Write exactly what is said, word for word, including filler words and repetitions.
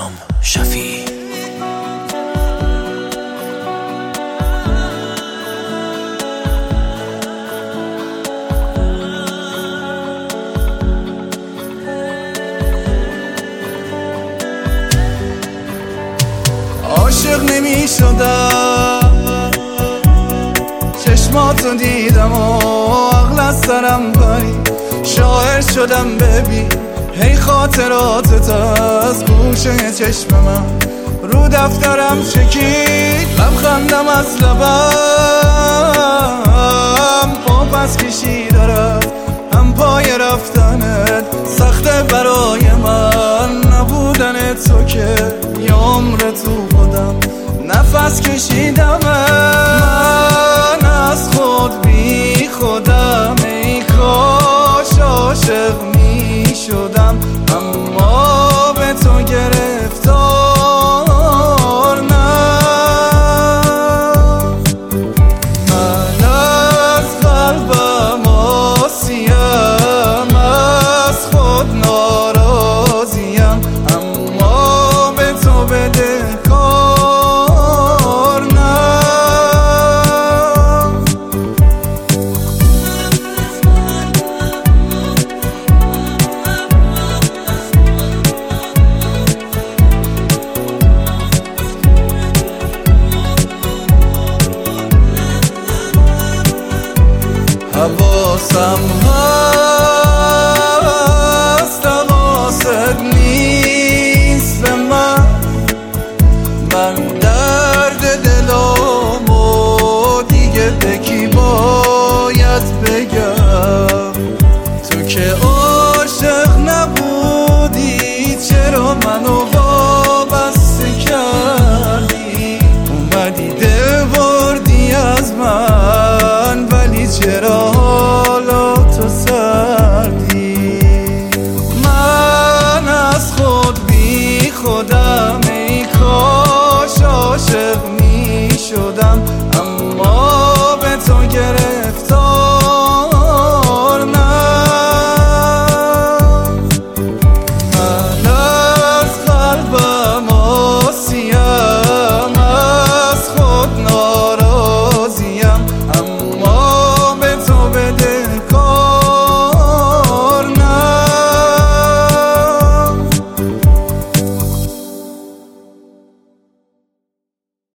آرام شفیعی. عاشق نمی شدم چشماتو دیدم و عقل از سرم پرید، شاعر شدم ببین هی خاطراتت از گوشه چشم من رو دفترم چکید، لبخندم از لبم پا پس کشید دارد هم پای رفتنت سخته برای من نبودن تو که یه عمر تو خودم نفس کشیدم. من از خود بی خودم ای کاش عاشق می شدم، اما به تو گرفتار نه. من از قلبم آسیم، از خود ناراضیم، اما به تو بدهکار نه. حواسم